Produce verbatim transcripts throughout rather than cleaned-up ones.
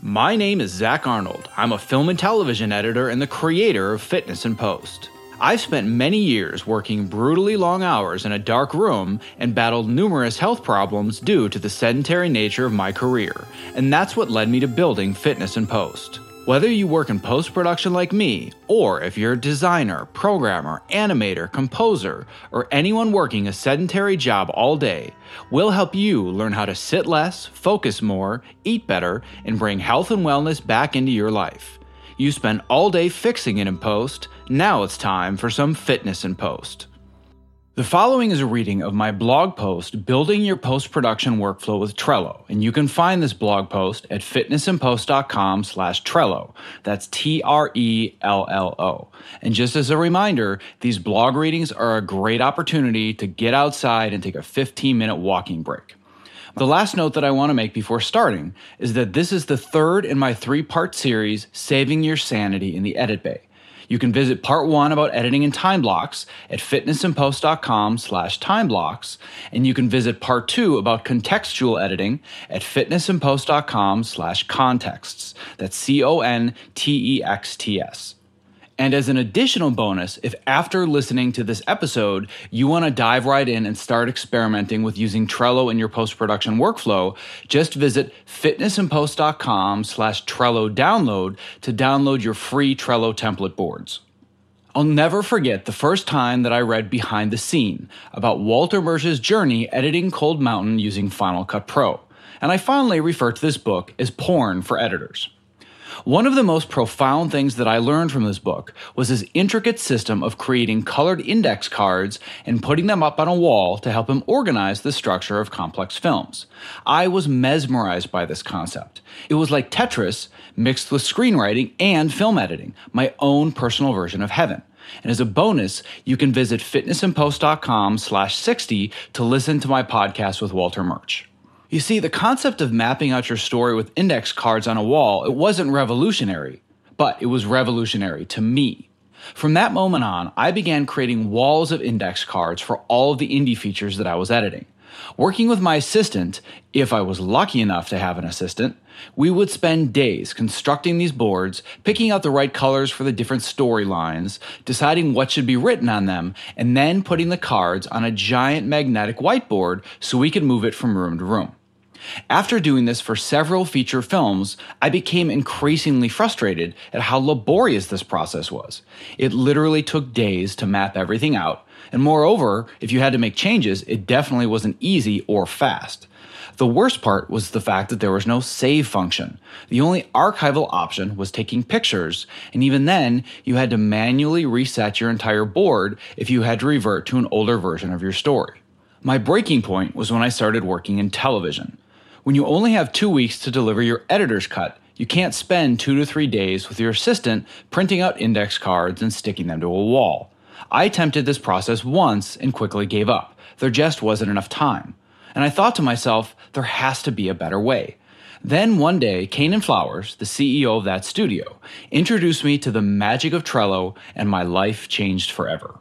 My name is Zach Arnold. I'm a film and television editor and the creator of Fitness in Post. I've spent many years working brutally long hours in a dark room and battled numerous health problems due to the sedentary nature of my career, and that's what led me to building Fitness in Post. Whether you work in post-production like me, or if you're a designer, programmer, animator, composer, or anyone working a sedentary job all day, we'll help you learn how to sit less, focus more, eat better, and bring health and wellness back into your life. You spend all day fixing it in post, now it's time for some fitness in post. The following is a reading of my blog post, Building Your Post-Production Workflow with Trello, and you can find this blog post at fitnessinpost.com slash Trello. That's T R E L L O. And just as a reminder, these blog readings are a great opportunity to get outside and take a fifteen-minute walking break. The last note that I want to make before starting is that this is the third in my three-part series, Saving Your Sanity in the Edit Bay. You can visit part one about editing in time blocks at fitnessinpost.com slash time blocks, and you can visit part two about contextual editing at fitnessinpost.com slash contexts. That's C O N T E X T S. And as an additional bonus, if after listening to this episode, you want to dive right in and start experimenting with using Trello in your post-production workflow, just visit fitnessinpost.com slash Trello download to download your free Trello template boards. I'll never forget the first time that I read Behind the Scene about Walter Murch's journey editing Cold Mountain using Final Cut Pro, and I fondly refer to this book as porn for editors. One of the most profound things that I learned from this book was his intricate system of creating colored index cards and putting them up on a wall to help him organize the structure of complex films. I was mesmerized by this concept. It was like Tetris mixed with screenwriting and film editing, my own personal version of heaven. And as a bonus, you can visit fitnessinpost.com slash 60 to listen to my podcast with Walter Murch. You see, the concept of mapping out your story with index cards on a wall, it wasn't revolutionary, but it was revolutionary to me. From that moment on, I began creating walls of index cards for all of the indie features that I was editing. Working with my assistant, if I was lucky enough to have an assistant, we would spend days constructing these boards, picking out the right colors for the different storylines, deciding what should be written on them, and then putting the cards on a giant magnetic whiteboard so we could move it from room to room. After doing this for several feature films, I became increasingly frustrated at how laborious this process was. It literally took days to map everything out, and moreover, if you had to make changes, it definitely wasn't easy or fast. The worst part was the fact that there was no save function. The only archival option was taking pictures, and even then, you had to manually reset your entire board if you had to revert to an older version of your story. My breaking point was when I started working in television. When you only have two weeks to deliver your editor's cut, you can't spend two to three days with your assistant printing out index cards and sticking them to a wall. I attempted this process once and quickly gave up. There just wasn't enough time. And I thought to myself, there has to be a better way. Then one day, Kanan Flowers, the C E O of that studio, introduced me to the magic of Trello, and my life changed forever.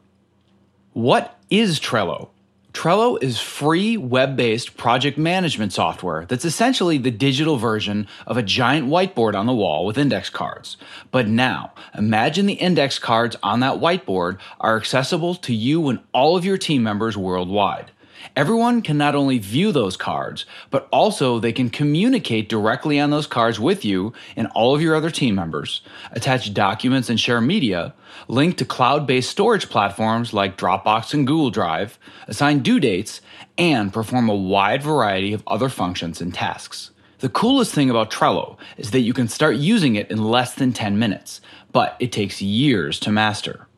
What is Trello? Trello is free web-based project management software that's essentially the digital version of a giant whiteboard on the wall with index cards. But now, imagine the index cards on that whiteboard are accessible to you and all of your team members worldwide. Everyone can not only view those cards, but also they can communicate directly on those cards with you and all of your other team members, attach documents and share media, link to cloud-based storage platforms like Dropbox and Google Drive, assign due dates, and perform a wide variety of other functions and tasks. The coolest thing about Trello is that you can start using it in less than ten minutes, but it takes years to master.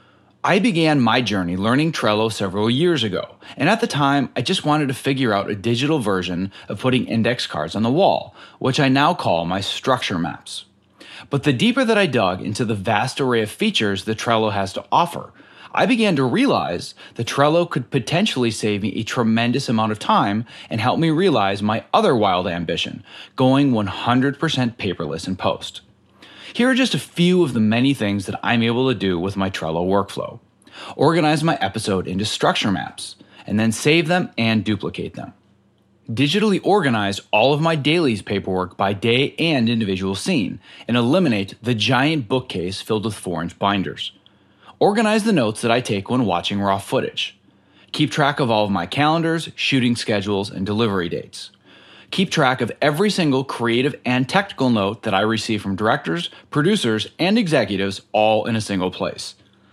I began my journey learning Trello several years ago, and at the time, I just wanted to figure out a digital version of putting index cards on the wall, which I now call my structure maps. But the deeper that I dug into the vast array of features that Trello has to offer, I began to realize that Trello could potentially save me a tremendous amount of time and help me realize my other wild ambition, going one hundred percent paperless in post. Here are just a few of the many things that I'm able to do with my Trello workflow. Organize my episode into structure maps, and then save them and duplicate them. Digitally organize all of my dailies paperwork by day and individual scene, and eliminate the giant bookcase filled with four-inch binders. Organize the notes that I take when watching raw footage. Keep track of all of my calendars, shooting schedules, and delivery dates. Keep track of every single creative and technical note that I receive from directors, producers, and executives all in a single place.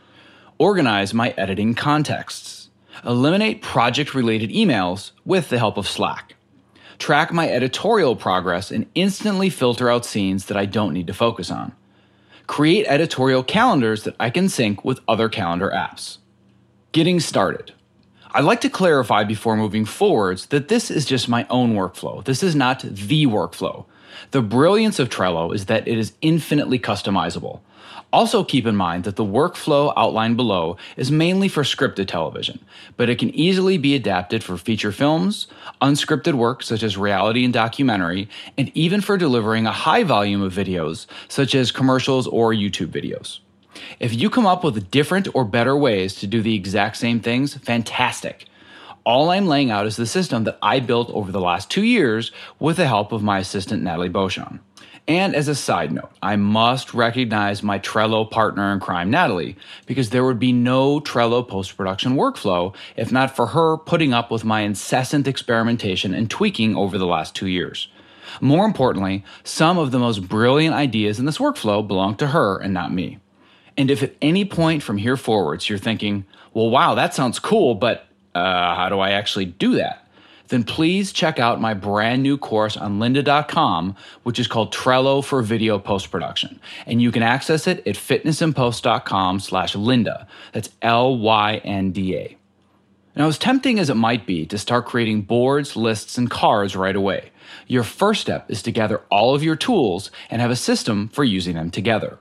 Organize my editing contexts. Eliminate project-related emails with the help of Slack. Track my editorial progress and instantly filter out scenes that I don't need to focus on. Create editorial calendars that I can sync with other calendar apps. Getting started. I'd like to clarify before moving forwards that this is just my own workflow. This is not the workflow. The brilliance of Trello is that it is infinitely customizable. Also keep in mind that the workflow outlined below is mainly for scripted television, but it can easily be adapted for feature films, unscripted work such as reality and documentary, and even for delivering a high volume of videos such as commercials or YouTube videos. If you come up with different or better ways to do the exact same things, fantastic. All I'm laying out is the system that I built over the last two years with the help of my assistant Natalie Beauchamp. And as a side note, I must recognize my Trello partner in crime, Natalie, because there would be no Trello post-production workflow if not for her putting up with my incessant experimentation and tweaking over the last two years. More importantly, some of the most brilliant ideas in this workflow belong to her and not me. And if at any point from here forwards you're thinking, well, wow, that sounds cool, but uh, how do I actually do that? Then please check out my brand new course on lynda dot com, which is called Trello for Video Post-Production. And you can access it at fitnessandpost.com slash Lynda. That's L Y N D A. Now, as tempting as it might be to start creating boards, lists, and cards right away, your first step is to gather all of your tools and have a system for using them together.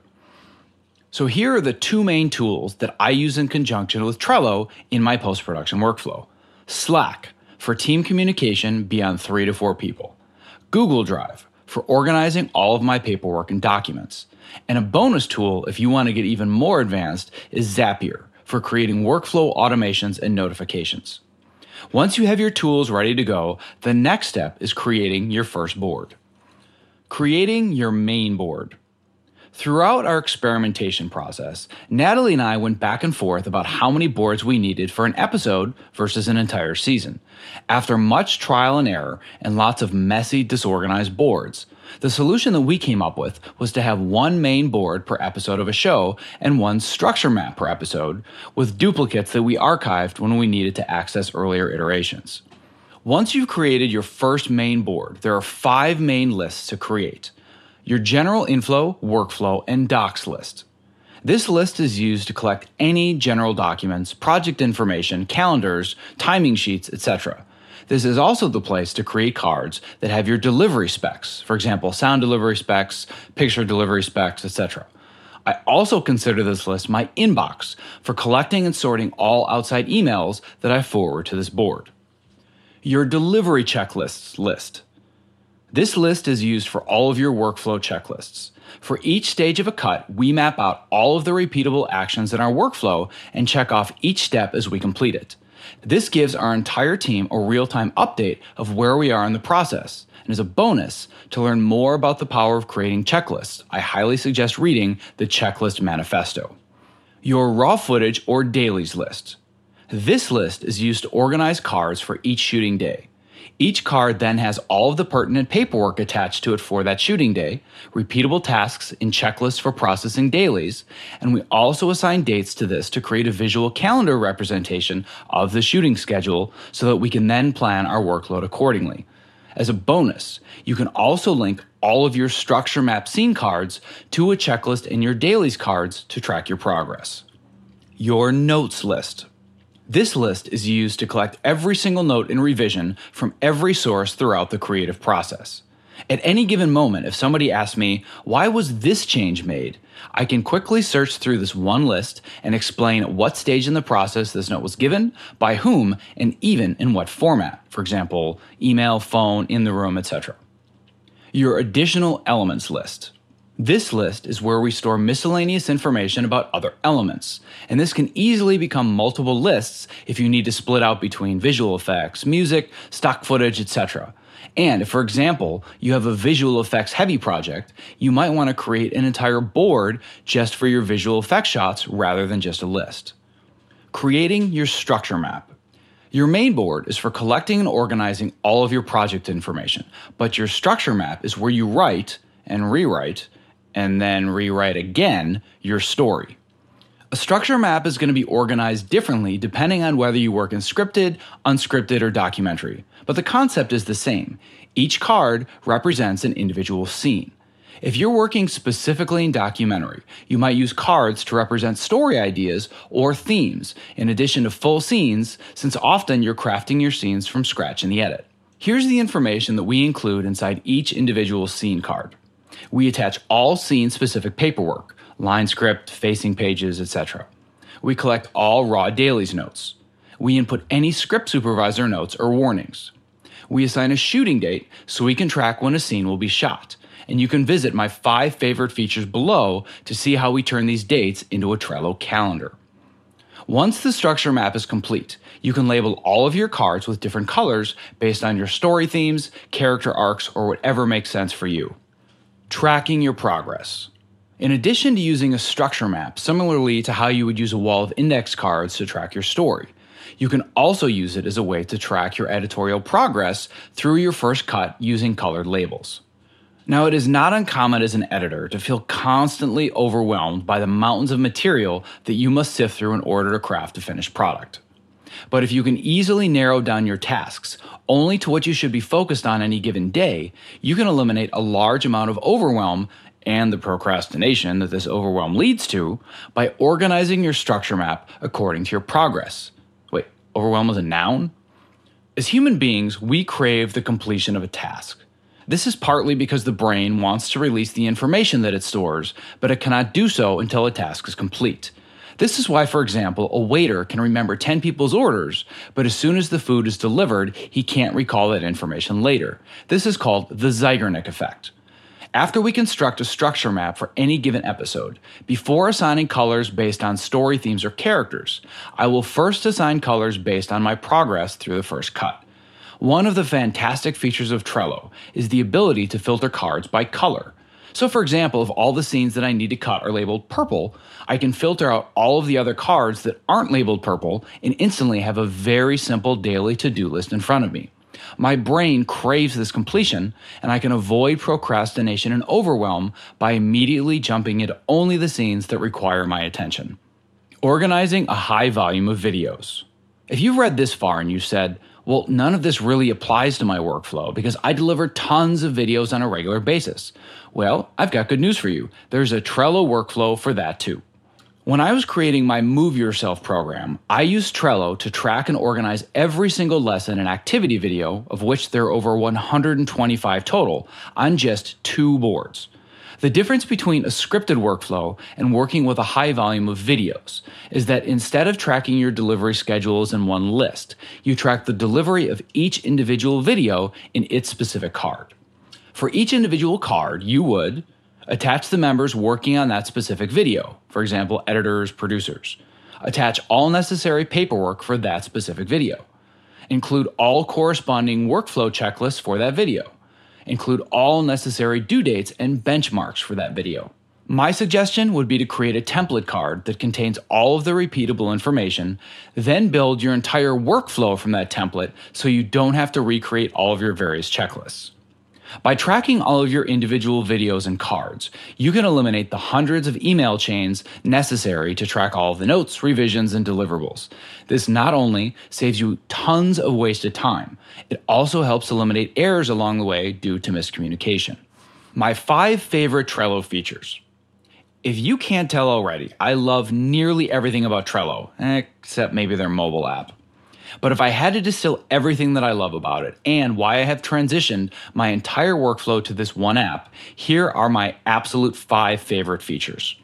So here are the two main tools that I use in conjunction with Trello in my post-production workflow. Slack, for team communication beyond three to four people. Google Drive, for organizing all of my paperwork and documents. And a bonus tool, if you want to get even more advanced, is Zapier, for creating workflow automations and notifications. Once you have your tools ready to go, the next step is creating your first board. Creating your main board. Throughout our experimentation process, Natalie and I went back and forth about how many boards we needed for an episode versus an entire season. After much trial and error and lots of messy, disorganized boards, the solution that we came up with was to have one main board per episode of a show and one structure map per episode, with duplicates that we archived when we needed to access earlier iterations. Once you've created your first main board, there are five main lists to create. Your general inflow, workflow, and docs list. This list is used to collect any general documents, project information, calendars, timing sheets, et cetera. This is also the place to create cards that have your delivery specs, for example, sound delivery specs, picture delivery specs, et cetera. I also consider this list my inbox for collecting and sorting all outside emails that I forward to this board. Your delivery checklists list. This list is used for all of your workflow checklists. For each stage of a cut, we map out all of the repeatable actions in our workflow and check off each step as we complete it. This gives our entire team a real-time update of where we are in the process. And as a bonus, to learn more about the power of creating checklists, I highly suggest reading the Checklist Manifesto. Your raw footage or dailies list. This list is used to organize cards for each shooting day. Each card then has all of the pertinent paperwork attached to it for that shooting day, repeatable tasks in checklists for processing dailies, and we also assign dates to this to create a visual calendar representation of the shooting schedule so that we can then plan our workload accordingly. As a bonus, you can also link all of your structure map scene cards to a checklist in your dailies cards to track your progress. Your notes list. This list is used to collect every single note in revision from every source throughout the creative process. At any given moment, if somebody asks me, why was this change made? I can quickly search through this one list and explain at what stage in the process this note was given, by whom, and even in what format. For example, email, phone, in the room, et cetera. Your additional elements list. This list is where we store miscellaneous information about other elements, and this can easily become multiple lists if you need to split out between visual effects, music, stock footage, et cetera. And if, for example, you have a visual effects heavy project, you might want to create an entire board just for your visual effects shots rather than just a list. Creating your structure map. Your main board is for collecting and organizing all of your project information, but your structure map is where you write and rewrite and then rewrite again your story. A structure map is going to be organized differently depending on whether you work in scripted, unscripted, or documentary, but the concept is the same. Each card represents an individual scene. If you're working specifically in documentary, you might use cards to represent story ideas or themes, in addition to full scenes, since often you're crafting your scenes from scratch in the edit. Here's the information that we include inside each individual scene card. We attach all scene-specific paperwork, line script, facing pages, et cetera. We collect all raw dailies notes. We input any script supervisor notes or warnings. We assign a shooting date so we can track when a scene will be shot, and you can visit my five favorite features below to see how we turn these dates into a Trello calendar. Once the structure map is complete, you can label all of your cards with different colors based on your story themes, character arcs, or whatever makes sense for you. Tracking your progress. In addition to using a structure map, similarly to how you would use a wall of index cards to track your story, you can also use it as a way to track your editorial progress through your first cut using colored labels. Now, it is not uncommon as an editor to feel constantly overwhelmed by the mountains of material that you must sift through in order to craft a finished product. But if you can easily narrow down your tasks only to what you should be focused on any given day, you can eliminate a large amount of overwhelm and the procrastination that this overwhelm leads to by organizing your structure map according to your progress. Wait, overwhelm is a noun? As human beings, we crave the completion of a task. This is partly because the brain wants to release the information that it stores, but it cannot do so until a task is complete. This is why, for example, a waiter can remember ten people's orders, but as soon as the food is delivered, he can't recall that information later. This is called the Zeigarnik effect. After we construct a structure map for any given episode, before assigning colors based on story themes or characters, I will first assign colors based on my progress through the first cut. One of the fantastic features of Trello is the ability to filter cards by color. So for example, if all the scenes that I need to cut are labeled purple, I can filter out all of the other cards that aren't labeled purple and instantly have a very simple daily to-do list in front of me. My brain craves this completion, and I can avoid procrastination and overwhelm by immediately jumping into only the scenes that require my attention. Organizing a high volume of videos. If you've read this far and you said, well, none of this really applies to my workflow because I deliver tons of videos on a regular basis. Well, I've got good news for you. There's a Trello workflow for that too. When I was creating my Move Yourself program, I used Trello to track and organize every single lesson and activity video, of which there are over one hundred twenty-five total, on just two boards. The difference between a scripted workflow and working with a high volume of videos is that instead of tracking your delivery schedules in one list, you track the delivery of each individual video in its specific card. For each individual card, you would attach the members working on that specific video, for example, editors, producers. Attach all necessary paperwork for that specific video. Include all corresponding workflow checklists for that video. Include all necessary due dates and benchmarks for that video. My suggestion would be to create a template card that contains all of the repeatable information, then build your entire workflow from that template so you don't have to recreate all of your various checklists. By tracking all of your individual videos and cards, you can eliminate the hundreds of email chains necessary to track all of the notes, revisions, and deliverables. This not only saves you tons of wasted time, it also helps eliminate errors along the way due to miscommunication. My five favorite Trello features. If you can't tell already, I love nearly everything about Trello, except maybe their mobile app. But if I had to distill everything that I love about it and why I have transitioned my entire workflow to this one app, here are my absolute five favorite features.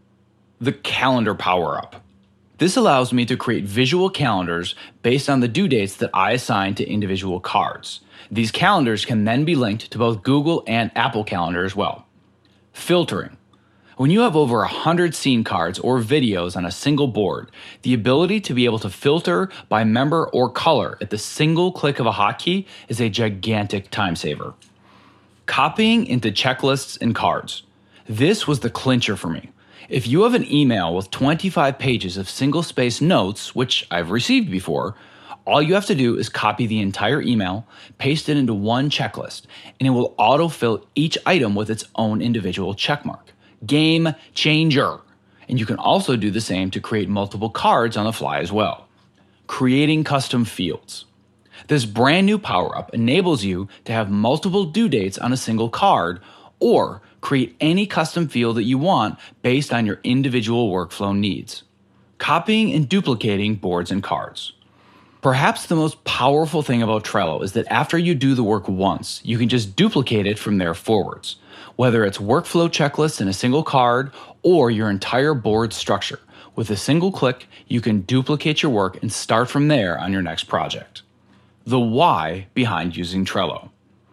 The Calendar Power-Up. This allows me to create visual calendars based on the due dates that I assign to individual cards. These calendars can then be linked to both Google and Apple Calendar as well. Filtering. When you have over one hundred scene cards or videos on a single board, the ability to be able to filter by member or color at the single click of a hotkey is a gigantic time saver. Copying into checklists and cards. This was the clincher for me. If you have an email with twenty-five pages of single-space notes, which I've received before, all you have to do is copy the entire email, paste it into one checklist, and it will autofill each item with its own individual checkmark. Game changer. And you can also do the same to create multiple cards on the fly as well. Creating custom fields. This brand new power-up enables you to have multiple due dates on a single card or create any custom field that you want based on your individual workflow needs. Copying and duplicating boards and cards. Perhaps the most powerful thing about Trello is that after you do the work once, you can just duplicate it from there forwards. Whether it's workflow checklists in a single card or your entire board structure, with a single click, you can duplicate your work and start from there on your next project. The why behind using Trello.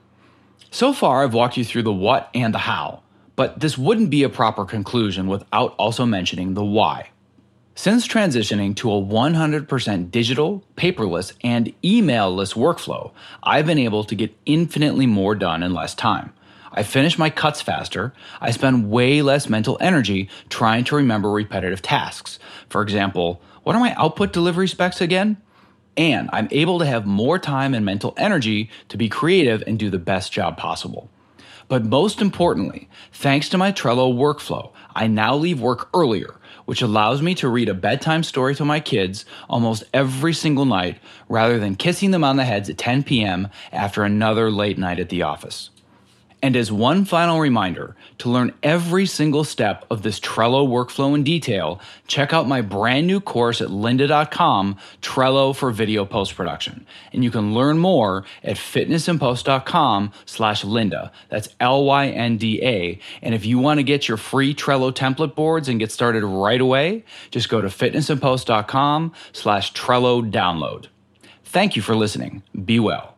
So far, I've walked you through the what and the how, but this wouldn't be a proper conclusion without also mentioning the why. Since transitioning to a one hundred percent digital, paperless, and email-less workflow, I've been able to get infinitely more done in less time. I finish my cuts faster, I spend way less mental energy trying to remember repetitive tasks. For example, what are my output delivery specs again? And I'm able to have more time and mental energy to be creative and do the best job possible. But most importantly, thanks to my Trello workflow, I now leave work earlier, which allows me to read a bedtime story to my kids almost every single night rather than kissing them on the heads at ten p.m. after another late night at the office. And as one final reminder, to learn every single step of this Trello workflow in detail, check out my brand new course at lynda dot com, Trello for Video Post-Production. And you can learn more at fitnessinpost.com slash Lynda. That's L Y N D A. And if you want to get your free Trello template boards and get started right away, just go to fitnessinpost.com slash Trello download. Thank you for listening. Be well.